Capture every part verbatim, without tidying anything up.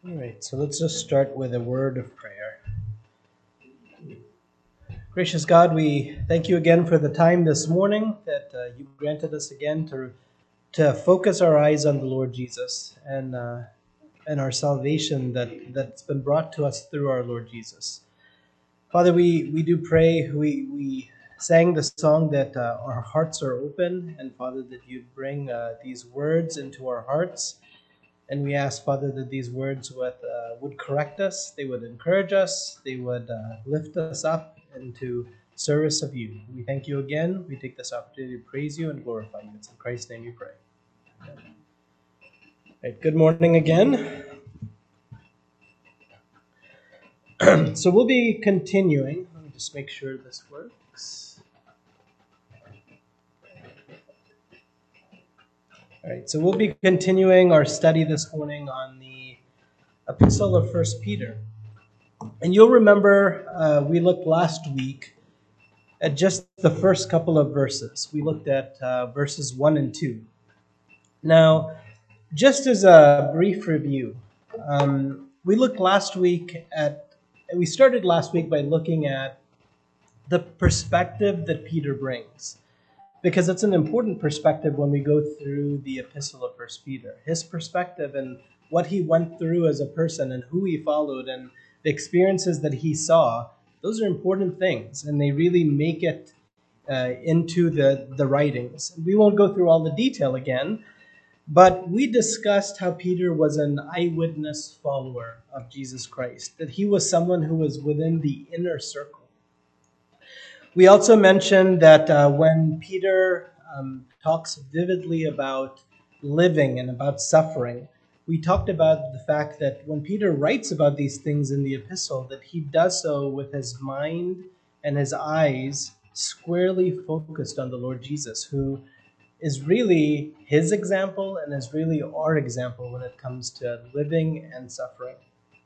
All right, so let's just start with a word of prayer. Gracious God, we thank you again for the time this morning that uh, you granted us again to to focus our eyes on the Lord Jesus and uh, and our salvation that that's been brought to us through our Lord Jesus. Father, we we do pray. We we sang the song that uh, our hearts are open, and Father, that you bring uh, these words into our hearts. And we ask, Father, that these words would, uh, would correct us, they would encourage us, they would uh, lift us up into service of you. We thank you again. We take this opportunity to praise you and glorify you. It's in Christ's name we pray. Amen. Right, good morning again. So we'll be continuing. Let me just make sure this works. All right, so we'll be continuing our study this morning on the Epistle of First Peter. And you'll remember uh, we looked last week at just the first couple of verses. We looked at uh, verses one and two. Now, just as a brief review, um, we looked last week at, we started last week by looking at the perspective that Peter brings, because it's an important perspective when we go through the epistle of First Peter. His perspective and what he went through as a person and who he followed and the experiences that he saw, those are important things, and they really make it uh, into the, the writings. We won't go through all the detail again, but we discussed how Peter was an eyewitness follower of Jesus Christ, that he was someone who was within the inner circle. We also mentioned that uh, when Peter um, talks vividly about living and about suffering, we talked about the fact that when Peter writes about these things in the epistle, that he does so with his mind and his eyes squarely focused on the Lord Jesus, who is really his example and is really our example when it comes to living and suffering.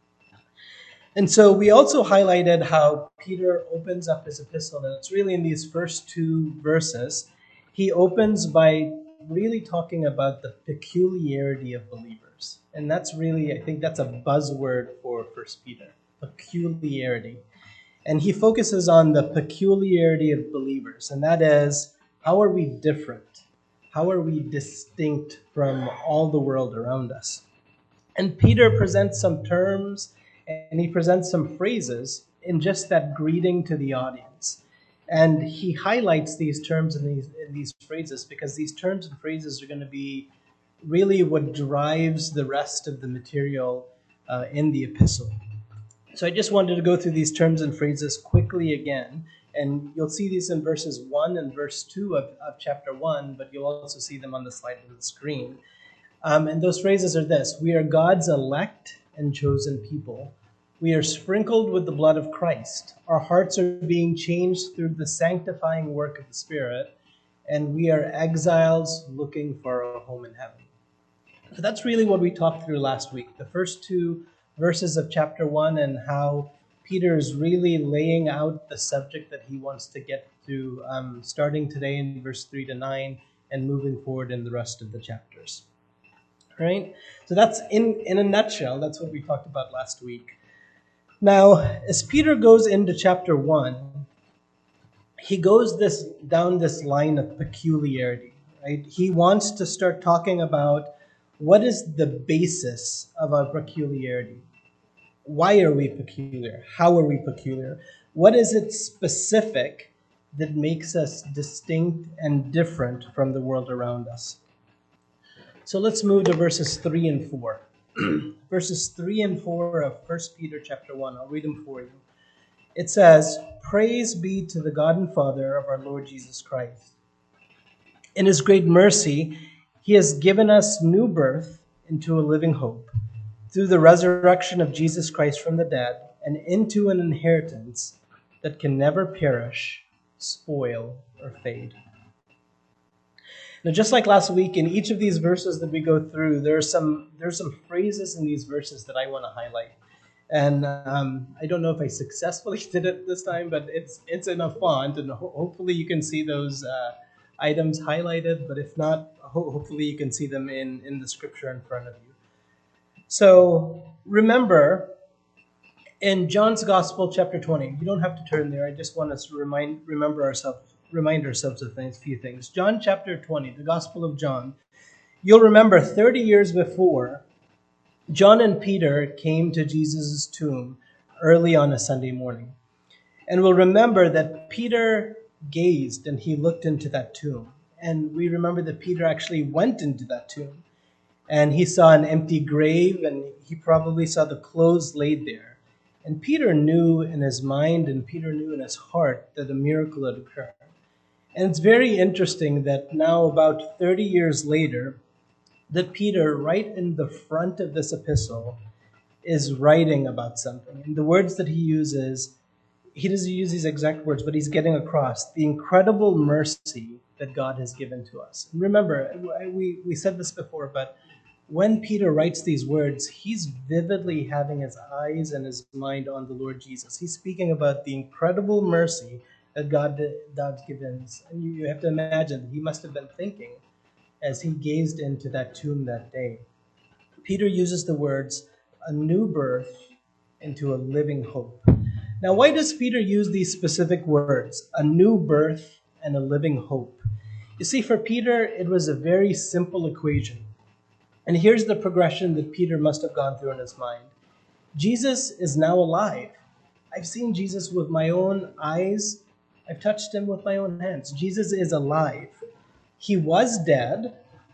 And so we also highlighted how Peter opens up his epistle, and it's really in these first two verses. He opens by really talking about the peculiarity of believers. And that's really, I think that's a buzzword for First Peter, peculiarity. And he focuses on the peculiarity of believers, and that is, how are we different? How are we distinct from all the world around us? And Peter presents some terms and he presents some phrases in just that greeting to the audience. And he highlights these terms and these, and these phrases because these terms and phrases are going to be really what drives the rest of the material uh, in the epistle. So I just wanted to go through these terms and phrases quickly again. And you'll see these in verses one and verse two of, of chapter one, but you'll also see them on the slide on the screen. Um, and those phrases are this: we are God's elect and chosen people. We are sprinkled with the blood of Christ. Our hearts are being changed through the sanctifying work of the Spirit. And we are exiles looking for a home in heaven. So that's really what we talked through last week. The first two verses of chapter one and how Peter is really laying out the subject that he wants to get through, um, starting today in verse three to nine and moving forward in the rest of the chapters. Right? So that's in, in a nutshell, that's what we talked about last week. Now, as Peter goes into chapter one, he goes this down this line of peculiarity, right? He wants to start talking about what is the basis of our peculiarity. Why are we peculiar? How are we peculiar? What is it specific that makes us distinct and different from the world around us? So let's move to verses three and four. Verses three and four of First Peter chapter one. I'll read them for you. It says, "Praise be to the God and Father of our Lord Jesus Christ. In his great mercy, he has given us new birth into a living hope through the resurrection of Jesus Christ from the dead and into an inheritance that can never perish, spoil, or fade." Now, just like last week, in each of these verses that we go through, there are some there's some phrases in these verses that I want to highlight. And um, I don't know if I successfully did it this time, but it's it's in a font, and ho- hopefully you can see those uh, items highlighted. But if not, ho- hopefully you can see them in, in the scripture in front of you. So remember, in John's Gospel, chapter twenty, you don't have to turn there. I just want us to remind, remember ourselves, remind ourselves of things, few things. John chapter twenty, the Gospel of John. You'll remember thirty years before, John and Peter came to Jesus' tomb early on a Sunday morning. And we'll remember that Peter gazed and he looked into that tomb. And we remember that Peter actually went into that tomb. And he saw an empty grave, and he probably saw the clothes laid there. And Peter knew in his mind and Peter knew in his heart that a miracle had occurred. And it's very interesting that now, about thirty years later, that Peter, right in the front of this epistle, is writing about something. And the words that he uses, he doesn't use these exact words, but he's getting across the incredible mercy that God has given to us. And remember, we, we said this before, but when Peter writes these words, he's vividly having his eyes and his mind on the Lord Jesus. He's speaking about the incredible mercy that God God's given us. And you, you have to imagine he must have been thinking as he gazed into that tomb that day. Peter uses the words, a new birth into a living hope. Now, why does Peter use these specific words, a new birth and a living hope? You see, for Peter, it was a very simple equation. And here's the progression that Peter must have gone through in his mind. Jesus is now alive. I've seen Jesus with my own eyes. I've touched him with my own hands. Jesus is alive. He was dead,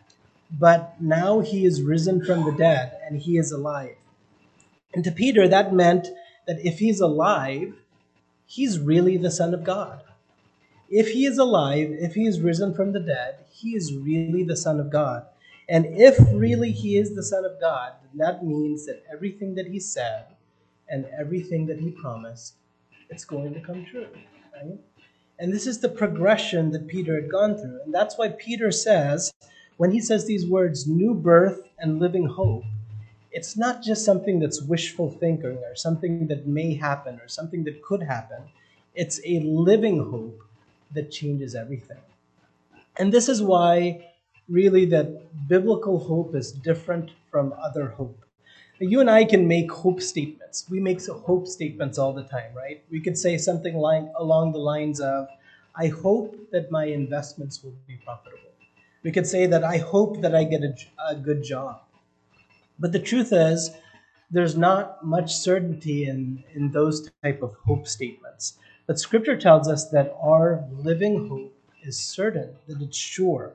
but now he is risen from the dead and he is alive. And to Peter, that meant that if he's alive, he's really the Son of God. If he is alive, if he is risen from the dead, he is really the Son of God. And if really he is the Son of God, then that means that everything that he said and everything that he promised, it's going to come true, right? And this is the progression that Peter had gone through. And that's why Peter says, when he says these words, new birth and living hope, it's not just something that's wishful thinking or something that may happen or something that could happen. It's a living hope that changes everything. And this is why really that biblical hope is different from other hope. You and I can make hope statements. We make hope statements all the time, right? We could say something like along the lines of, I hope that my investments will be profitable. We could say that I hope that I get a, a good job. But the truth is, there's not much certainty in, in those type of hope statements. But Scripture tells us that our living hope is certain, that it's sure.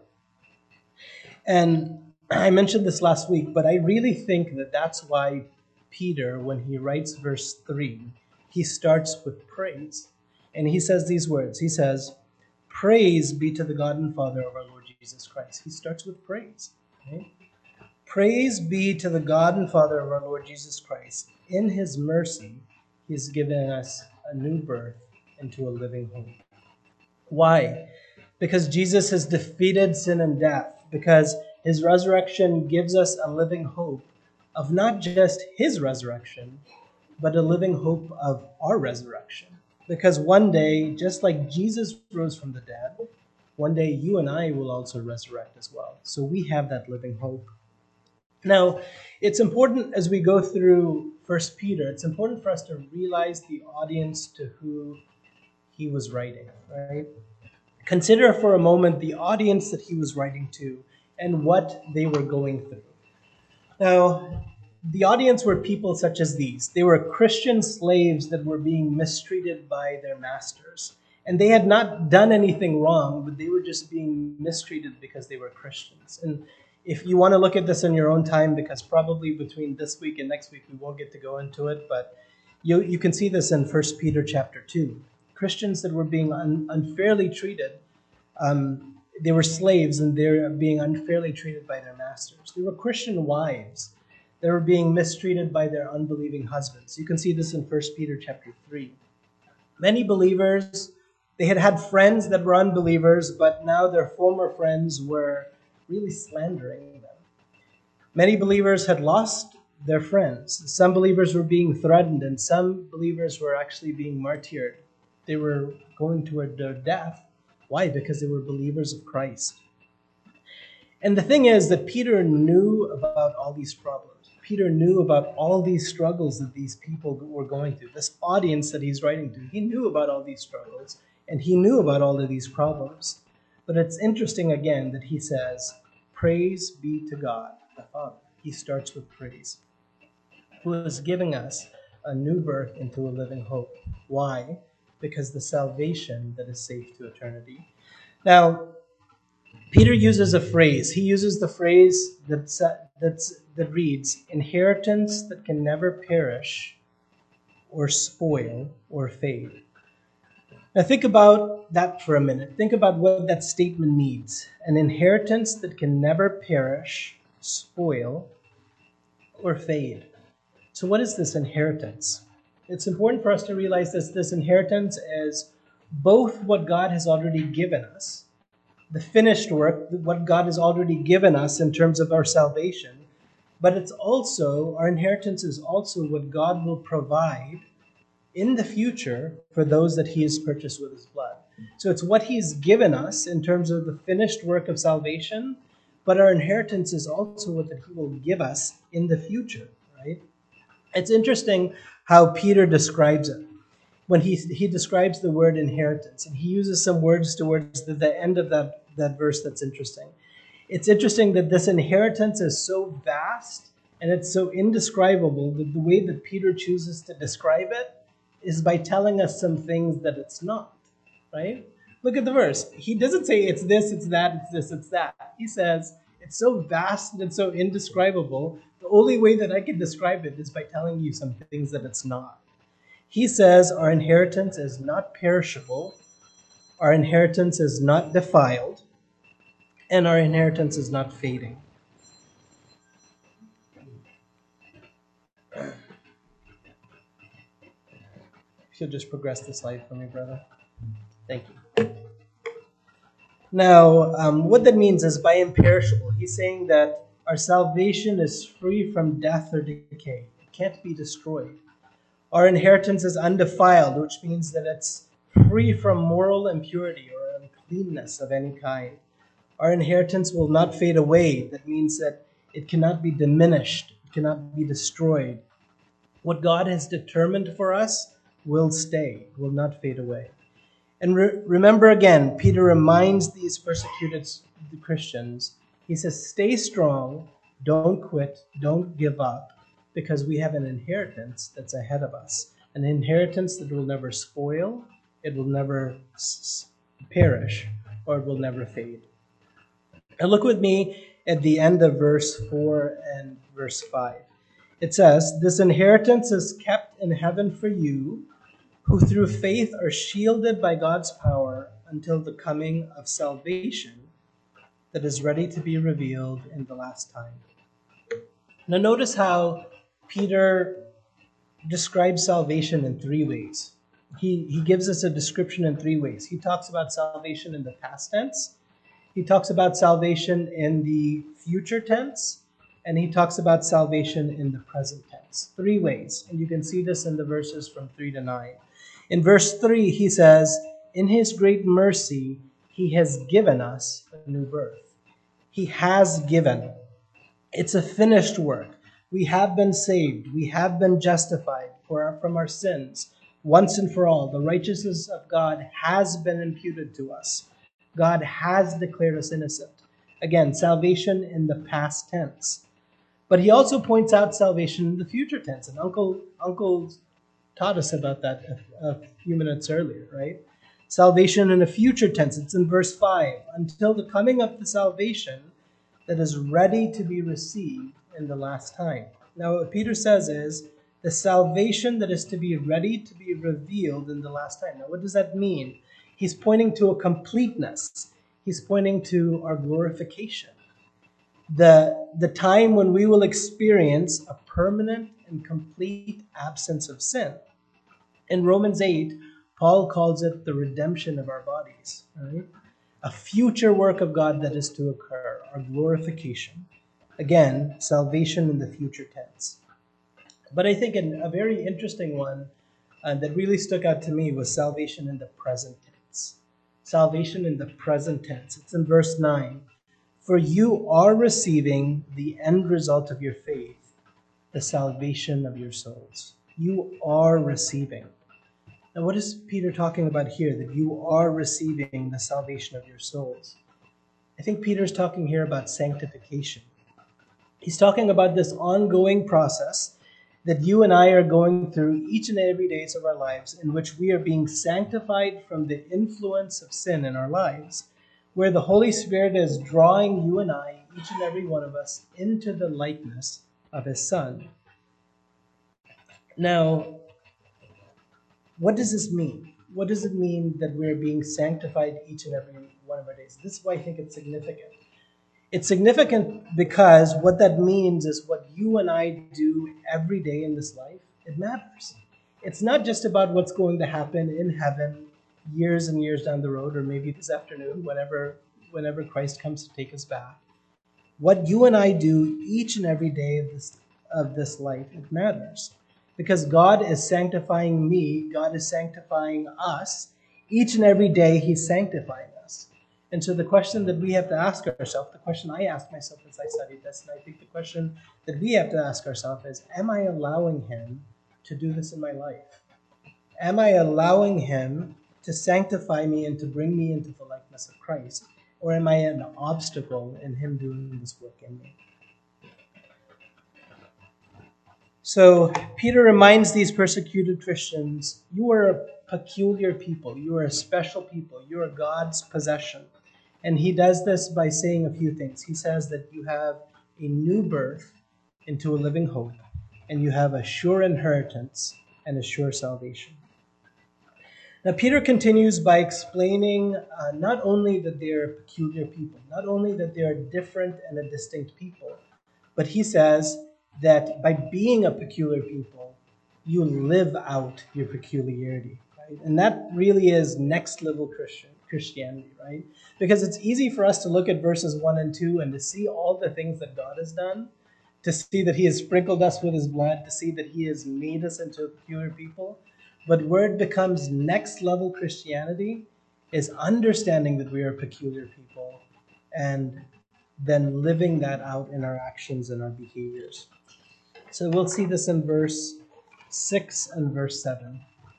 And I mentioned this last week, but I really think that that's why Peter, when he writes verse three, he starts with praise. And he says these words. He says, praise be to the God and Father of our Lord Jesus Christ. He starts with praise. Okay? Praise be to the God and Father of our Lord Jesus Christ. In his mercy, he has given us a new birth into a living hope. Why? Because Jesus has defeated sin and death. Because his resurrection gives us a living hope of not just his resurrection, but a living hope of our resurrection. Because one day, just like Jesus rose from the dead, one day you and I will also resurrect as well. So we have that living hope. Now, it's important as we go through First Peter, it's important for us to realize the audience to who he was writing, right? Consider for a moment the audience that he was writing to and what they were going through. Now, the audience were people such as these. They were Christian slaves that were being mistreated by their masters. And they had not done anything wrong, but they were just being mistreated because they were Christians. And if you want to look at this in your own time, because probably between this week and next week we won't get to go into it, but you, you can see this in First Peter chapter two. Christians that were being un, unfairly treated, um, they were slaves and they're being unfairly treated by their masters. They were Christian wives. They were being mistreated by their unbelieving husbands. You can see this in First Peter chapter three. Many believers, they had had friends that were unbelievers, but now their former friends were really slandering them. Many believers had lost their friends. Some believers were being threatened, and some believers were actually being martyred. They were going toward their death. Why? Because they were believers of Christ. And the thing is that Peter knew about all these problems. Peter knew about all these struggles that these people were going through, this audience that he's writing to. He knew about all these struggles, and he knew about all of these problems. But it's interesting again that he says, praise be to God, the Father. He starts with praise, who is giving us a new birth into a living hope. Why? Because the salvation that is safe to eternity. Now, Peter uses a phrase. He uses the phrase that's, that's, that reads, inheritance that can never perish or spoil or fade. Now think about that for a minute. Think about what that statement means. An inheritance that can never perish, spoil, or fade. So what is this inheritance? It's important for us to realize this. This inheritance is both what God has already given us, the finished work, what God has already given us in terms of our salvation, but it's also, our inheritance is also what God will provide in the future for those that he has purchased with his blood. So it's what he's given us in terms of the finished work of salvation, but our inheritance is also what that he will give us in the future, right? It's interesting how Peter describes it. When he he describes the word inheritance, and he uses some words towards the, the end of that, that verse that's interesting. It's interesting that this inheritance is so vast and it's so indescribable that the way that Peter chooses to describe it is by telling us some things that it's not, right? Look at the verse. He doesn't say it's this, it's that, it's this, it's that. He says it's so vast and it's so indescribable. The only way that I can describe it is by telling you some things that it's not. He says our inheritance is not perishable, our inheritance is not defiled, and our inheritance is not fading. If you'll just progress the slide for me, brother. Thank you. Now, um, what that means is by imperishable, he's saying that our salvation is free from death or decay. It can't be destroyed. Our inheritance is undefiled, which means that it's free from moral impurity or uncleanness of any kind. Our inheritance will not fade away. That means that it cannot be diminished. It cannot be destroyed. What God has determined for us will stay, will not fade away. And re- remember again, Peter reminds these persecuted Christians, he says, stay strong, don't quit, don't give up, because we have an inheritance that's ahead of us. An inheritance that will never spoil, it will never s- perish, or it will never fade. And look with me at the end of verse four and verse five. It says, this inheritance is kept in heaven for you, who through faith are shielded by God's power until the coming of salvation that is ready to be revealed in the last time. Now notice how Peter describes salvation in three ways. He, he gives us a description in three ways. He talks about salvation in the past tense, he talks about salvation in the future tense, and he talks about salvation in the present tense. Three ways, and you can see this in the verses from three to nine. In verse three, he says, in his great mercy, he has given us a new birth. He has given. It's a finished work. We have been saved. We have been justified for our, from our sins once and for all. The righteousness of God has been imputed to us. God has declared us innocent. Again, salvation in the past tense. But he also points out salvation in the future tense. And Uncle, Uncle taught us about that a, a few minutes earlier, right? Salvation in a future tense. It's in verse five. Until the coming of the salvation that is ready to be received in the last time. Now, what Peter says is the salvation that is to be ready to be revealed in the last time. Now, what does that mean? He's pointing to a completeness. He's pointing to our glorification. The, the time when we will experience a permanent and complete absence of sin. In Romans eight, Paul calls it the redemption of our bodies, right? A future work of God that is to occur, our glorification. Again, salvation in the future tense. But I think a very interesting one uh, that really stuck out to me was salvation in the present tense. Salvation in the present tense. It's in verse nine. For you are receiving the end result of your faith, the salvation of your souls. You are receiving. Now, what is Peter talking about here? That you are receiving the salvation of your souls. I think Peter's talking here about sanctification. He's talking about this ongoing process that you and I are going through each and every days of our lives, in which we are being sanctified from the influence of sin in our lives, where the Holy Spirit is drawing you and I, each and every one of us, into the likeness of His Son. Now, what does this mean? What does it mean that we're being sanctified each and every one of our days? This is why I think it's significant. It's significant because what that means is what you and I do every day in this life, it matters. It's not just about what's going to happen in heaven years and years down the road, or maybe this afternoon, whenever, whenever Christ comes to take us back. What you and I do each and every day of this, of this life, it matters. Because God is sanctifying me, God is sanctifying us. Each and every day He's sanctifying us. And so the question that we have to ask ourselves, the question I asked myself as I studied this, and I think the question that we have to ask ourselves is, am I allowing Him to do this in my life? Am I allowing Him to sanctify me and to bring me into the likeness of Christ? Or am I an obstacle in Him doing this work in me? So Peter reminds these persecuted Christians, you are a peculiar people. You are a special people. You are God's possession. And he does this by saying a few things. He says that you have a new birth into a living hope, and you have a sure inheritance and a sure salvation. Now, Peter continues by explaining uh, not only that they are peculiar people, not only that they are different and a distinct people, but he says that by being a peculiar people, you live out your peculiarity, right? And that really is next level Christian Christianity, right? Because it's easy for us to look at verses one and two and to see all the things that God has done, to see that He has sprinkled us with His blood, to see that He has made us into a peculiar people. But where it becomes next level Christianity is understanding that we are peculiar people and then living that out in our actions and our behaviors. So we'll see this in verse six and verse seven.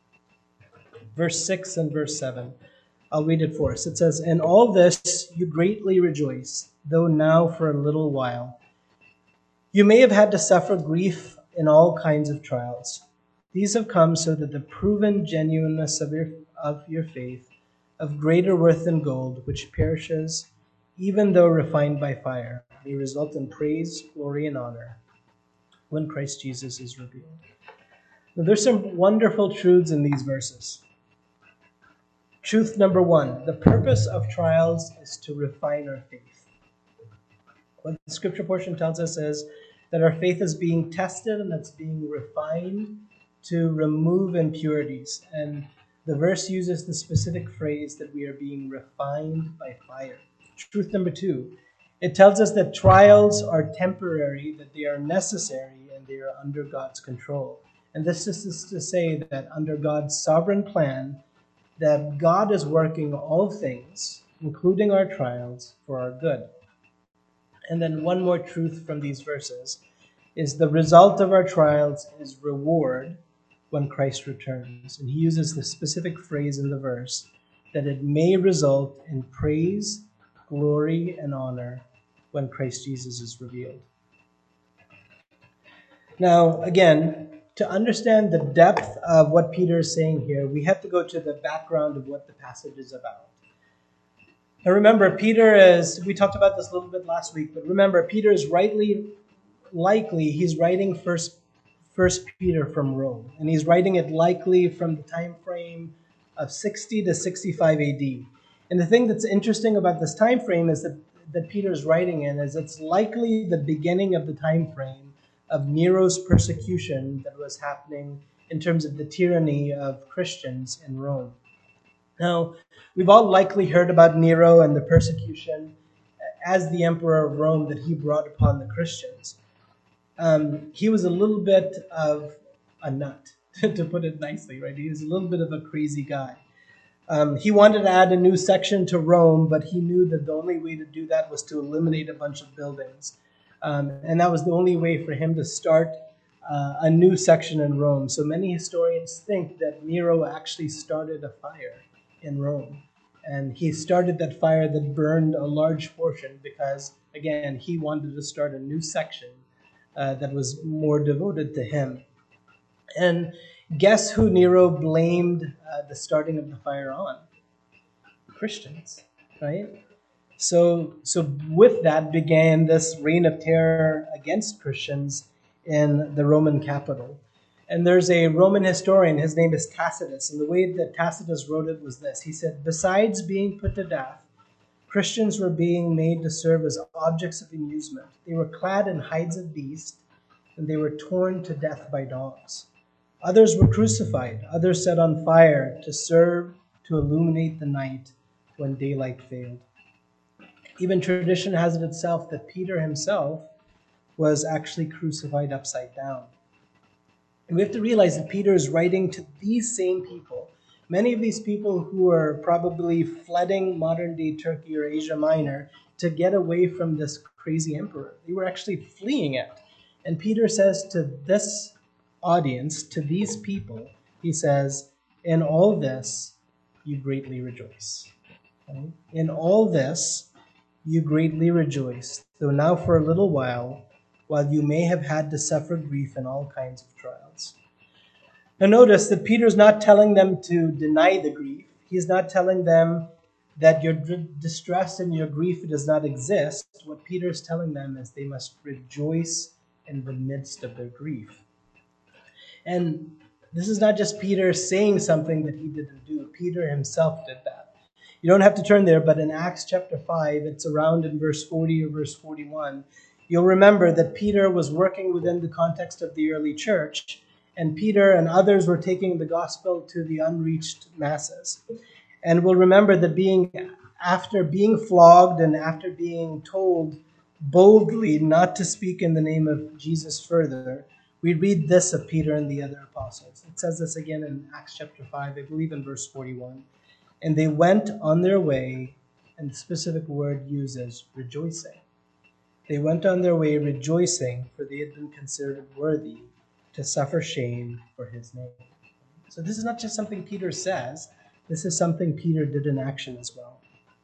Verse six and verse seven. I'll read it for us. It says, "In all this you greatly rejoice, though now for a little while. You may have had to suffer grief in all kinds of trials. These have come so that the proven genuineness of your, of your faith, of greater worth than gold, which perishes, even though refined by fire, may result in praise, glory, and honor when Christ Jesus is revealed." Now, there's some wonderful truths in these verses. Truth number one, the purpose of trials is to refine our faith. What the scripture portion tells us is that our faith is being tested and it's being refined to remove impurities. And the verse uses the specific phrase that we are being refined by fire. Truth number two, it tells us that trials are temporary, that they are necessary, and they are under God's control. And this is to say that under God's sovereign plan, that God is working all things, including our trials, for our good. And then one more truth from these verses is the result of our trials is reward when Christ returns. And he uses the specific phrase in the verse that it may result in praise, glory, and honor when Christ Jesus is revealed. Now, again, to understand the depth of what Peter is saying here, we have to go to the background of what the passage is about. Now remember, Peter is, we talked about this a little bit last week, but remember, Peter is rightly, likely, he's writing First, First Peter from Rome. And he's writing it likely from the time frame of sixty to sixty-five A D. And the thing that's interesting about this time frame is that, that Peter's writing in is it's likely the beginning of the time frame of Nero's persecution that was happening in terms of the tyranny of Christians in Rome. Now, we've all likely heard about Nero and the persecution as the emperor of Rome that he brought upon the Christians. Um, he was a little bit of a nut, to put it nicely, right? He was a little bit of a crazy guy. Um, he wanted to add a new section to Rome, but he knew that the only way to do that was to eliminate a bunch of buildings. Um, and that was the only way for him to start uh, a new section in Rome. So many historians think that Nero actually started a fire in Rome. And he started that fire that burned a large portion because, again, he wanted to start a new section uh, that was more devoted to him. And guess who Nero blamed uh, the starting of the fire on? Christians, right? So, so with that began this reign of terror against Christians in the Roman capital. And there's a Roman historian, his name is Tacitus, and the way that Tacitus wrote it was this. He said, besides being put to death, Christians were being made to serve as objects of amusement. They were clad in hides of beasts, and they were torn to death by dogs. Others were crucified, others set on fire to serve to illuminate the night when daylight failed. Even tradition has it itself that Peter himself was actually crucified upside down. And we have to realize that Peter is writing to these same people, many of these people who are probably flooding modern-day Turkey or Asia Minor to get away from this crazy emperor. They were actually fleeing it. And Peter says to this audience, to these people, he says, in all this, you greatly rejoice. Okay? In all this, you greatly rejoice, though now for a little while, while you may have had to suffer grief in all kinds of trials. Now notice that Peter's not telling them to deny the grief. He's not telling them that your distress and your grief does not exist. What Peter's telling them is they must rejoice in the midst of their grief. And this is not just Peter saying something that he didn't do. Peter himself did that. You don't have to turn there, but in Acts chapter five, it's around in verse forty or verse forty-one, you'll remember that Peter was working within the context of the early church, and Peter and others were taking the gospel to the unreached masses. And we'll remember that being after being flogged and after being told boldly not to speak in the name of Jesus further, we read this of Peter and the other apostles. It says this again in Acts chapter five, I believe in verse forty-one. And they went on their way, and the specific word uses rejoicing. They went on their way rejoicing, for they had been considered worthy to suffer shame for his name. So this is not just something Peter says, this is something Peter did in action as well.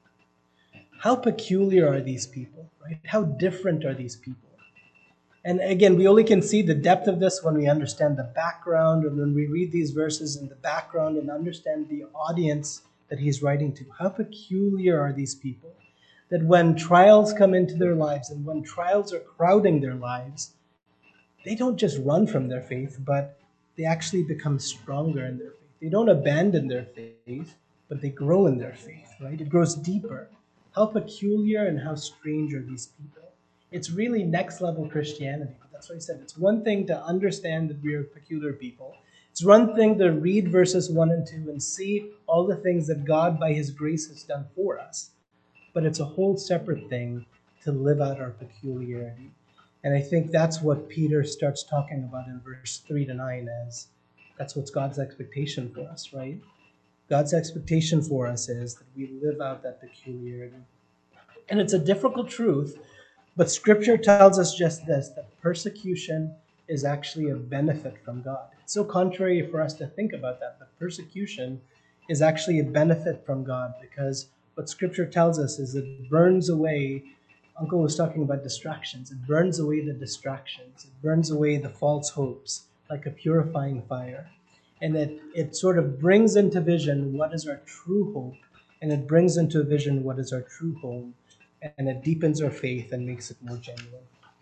How peculiar are these people, right? How different are these people? And again, we only can see the depth of this when we understand the background, and when we read these verses in the background and understand the audience that he's writing to. How peculiar are these people that when trials come into their lives and when trials are crowding their lives, they don't just run from their faith, but they actually become stronger in their faith. They don't abandon their faith, but they grow in their faith, right? It grows deeper. How peculiar and how strange are these people? It's really next level Christianity. That's what he said. It's one thing to understand that we are peculiar people. It's one thing to read verses one and two and see all the things that God by his grace has done for us. But it's a whole separate thing to live out our peculiarity. And I think that's what Peter starts talking about in verse three to nine as that's what's God's expectation for us, right? God's expectation for us is that we live out that peculiarity. And it's a difficult truth, but Scripture tells us just this, that persecution is actually a benefit from God. It's so contrary for us to think about that, but persecution is actually a benefit from God because what Scripture tells us is it burns away. Uncle was talking about distractions. It burns away the distractions. It burns away the false hopes like a purifying fire. And it, it sort of brings into vision what is our true hope. And it brings into vision what is our true home. And it deepens our faith and makes it more genuine.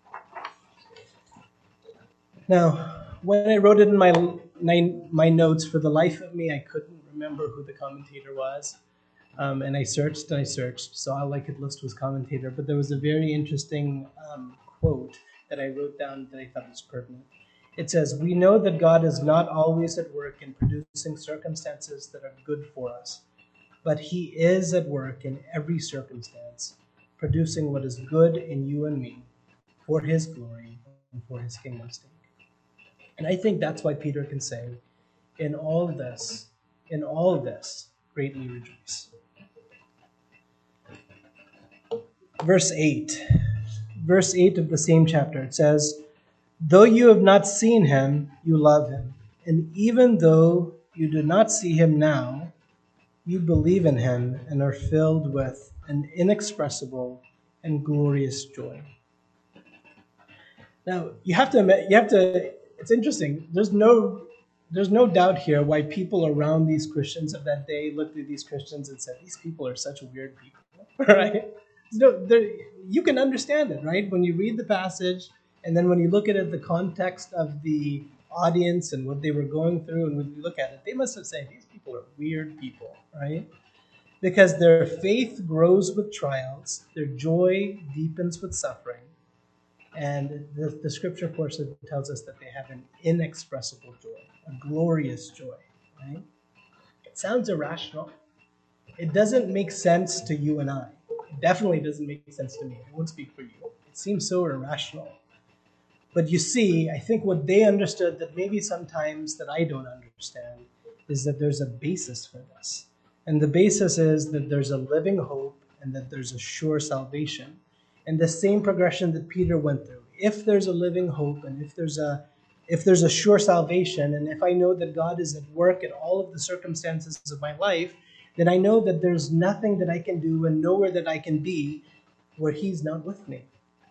Now, when I wrote it in my, my, my notes, for the life of me, I couldn't remember who the commentator was. Um, and I searched and I searched, so all I could list was commentator. But there was a very interesting um, quote that I wrote down that I thought was pertinent. It says, "We know that God is not always at work in producing circumstances that are good for us, but he is at work in every circumstance, producing what is good in you and me for his glory and for his kingdom's sake." And I think that's why Peter can say, in all this, in all this, greatly rejoice. Verse eight. Verse eight of the same chapter, it says, Though you have not seen him, you love him. And even though you do not see him now, you believe in him and are filled with an inexpressible and glorious joy. Now, you have to admit, you have to, it's interesting. There's no there's no doubt here why people around these Christians of that day looked at these Christians and said, these people are such weird people, right? No, there- you can understand it, right? When you read the passage and then when you look at it, the context of the audience and what they were going through, and when you look at it, they must have said, these people are weird people, right? Because their faith grows with trials, their joy deepens with suffering, and the, the scripture portion tells us that they have an inexpressible joy, a glorious joy, right? It sounds irrational. It doesn't make sense to you and I. It definitely doesn't make sense to me. I won't speak for you. It seems so irrational. But you see, I think what they understood that maybe sometimes that I don't understand is that there's a basis for this. And the basis is that there's a living hope and that there's a sure salvation. And the same progression that Peter went through. If there's a living hope and if there's a if there's a sure salvation, and if I know that God is at work in all of the circumstances of my life, then I know that there's nothing that I can do and nowhere that I can be where he's not with me.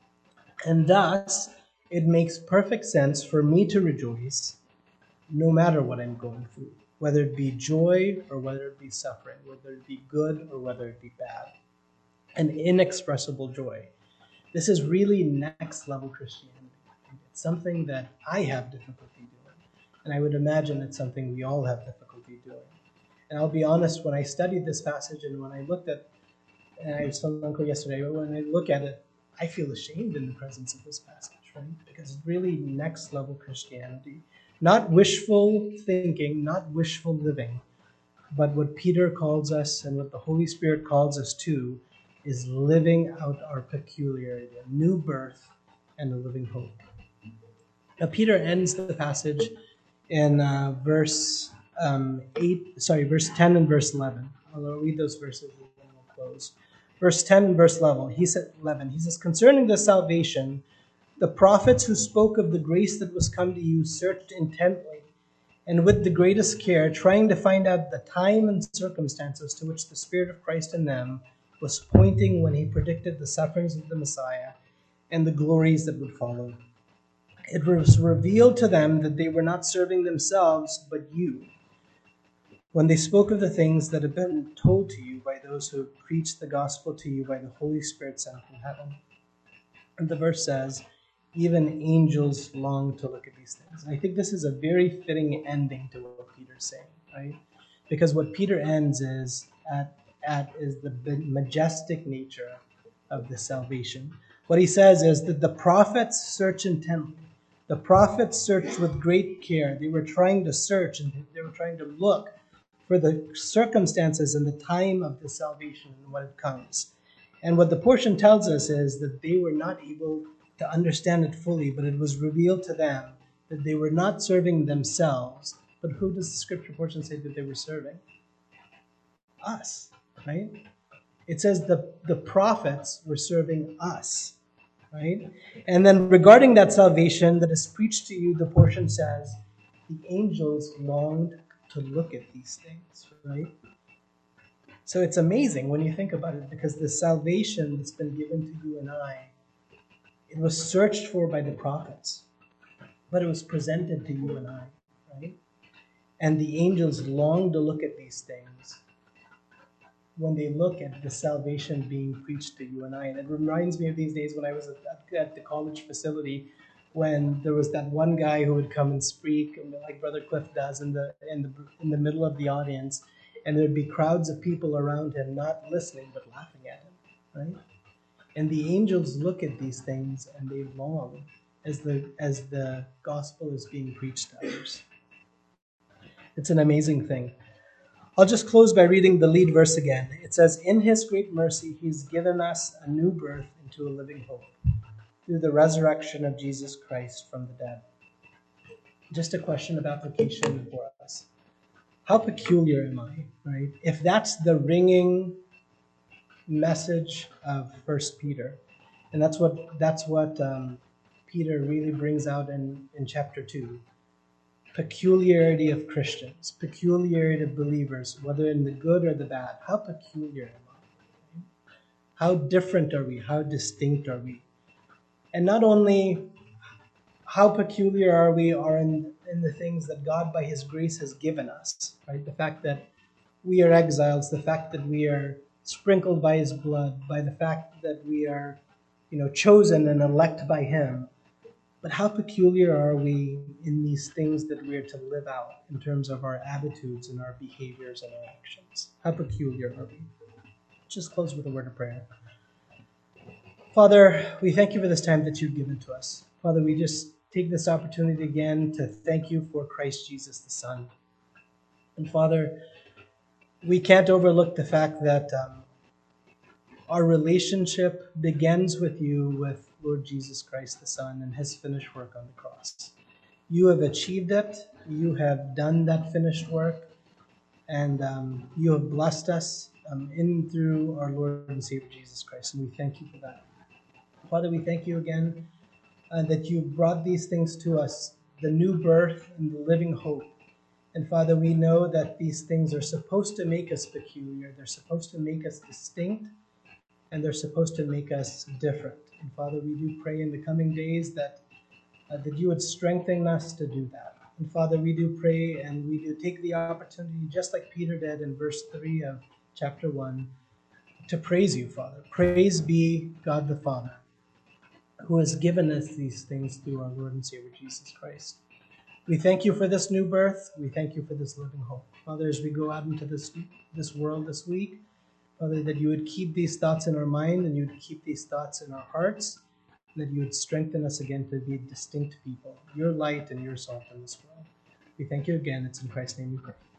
And thus, it makes perfect sense for me to rejoice no matter what I'm going through, whether it be joy or whether it be suffering, whether it be good or whether it be bad. An inexpressible joy. This is really next level Christianity. It's something that I have difficulty doing. And I would imagine it's something we all have difficulty doing. And I'll be honest, when I studied this passage and when I looked at, and I was telling Uncle yesterday, but when I look at it, I feel ashamed in the presence of this passage, right? Because it's really next level Christianity. Not wishful thinking, not wishful living, but what Peter calls us and what the Holy Spirit calls us to is living out our peculiarity, a new birth and a living hope. Now, Peter ends the passage in uh, verse um, eight, sorry, verse ten and verse eleven. I'll read those verses and then we'll close. Verse ten and verse eleven, he said, eleven, he says, concerning the salvation, the prophets who spoke of the grace that was come to you searched intently and with the greatest care, trying to find out the time and circumstances to which the Spirit of Christ in them was pointing when he predicted the sufferings of the Messiah and the glories that would follow. It was revealed to them that they were not serving themselves, but you, when they spoke of the things that had been told to you by those who had preached the gospel to you by the Holy Spirit sent from heaven. And the verse says, even angels long to look at these things. And I think this is a very fitting ending to what Peter's saying, right? Because what Peter ends is at, at is the majestic nature of the salvation. What he says is that the prophets search intently. The prophets searched with great care. They were trying to search and they were trying to look for the circumstances and the time of the salvation and when it comes. And what the portion tells us is that they were not able to understand it fully, but it was revealed to them that they were not serving themselves. But who does the scripture portion say that they were serving? Us, right? It says the, the prophets were serving us, right? And then regarding that salvation that is preached to you, the portion says, the angels longed to look at these things, right? So it's amazing when you think about it, because the salvation that's been given to you and I, it was searched for by the prophets, but it was presented to you and I, right? And the angels long to look at these things when they look at the salvation being preached to you and I. And it reminds me of these days when I was at, at the college facility, when there was that one guy who would come and speak, like Brother Cliff does, in the in the in the middle of the audience, and there'd be crowds of people around him, not listening but laughing at him, right? And the angels look at these things and they long as the as the gospel is being preached to others. It's an amazing thing. I'll just close by reading the lead verse again. It says, in his great mercy, he's given us a new birth into a living hope through the resurrection of Jesus Christ from the dead. Just a question of application for us. How peculiar am I, right? If that's the ringing message of First Peter, and that's what that's what um, Peter really brings out in, in chapter two. Peculiarity of Christians, peculiarity of believers, whether in the good or the bad. How peculiar am I? How different are we? How distinct are we? And not only how peculiar are we are in, in the things that God by his grace has given us, right? The fact that we are exiles, the fact that we are sprinkled by his blood, by the fact that we are, you know, chosen and elect by him. But how peculiar are we in these things that we are to live out in terms of our attitudes and our behaviors and our actions? How peculiar are we? Just close with a word of prayer. Father, we thank you for this time that you've given to us. Father, we just take this opportunity again to thank you for Christ Jesus the Son. And Father, we can't overlook the fact that um, our relationship begins with you, with Lord Jesus Christ the Son and his finished work on the cross. You have achieved it. You have done that finished work. And um, you have blessed us um, in through our Lord and Savior Jesus Christ. And we thank you for that. Father, we thank you again uh, that you brought these things to us, the new birth and the living hope. And Father, we know that these things are supposed to make us peculiar. They're supposed to make us distinct, and they're supposed to make us different. And Father, we do pray in the coming days that, uh, that you would strengthen us to do that. And Father, we do pray and we do take the opportunity, just like Peter did in verse three of chapter one, to praise you, Father. Praise be God the Father, who has given us these things through our Lord and Savior Jesus Christ. We thank you for this new birth. We thank you for this living hope. Father, as we go out into this, this world this week, Father, that you would keep these thoughts in our mind and you would keep these thoughts in our hearts, and that you would strengthen us again to be distinct people, your light and your salt in this world. We thank you again. It's in Christ's name we pray.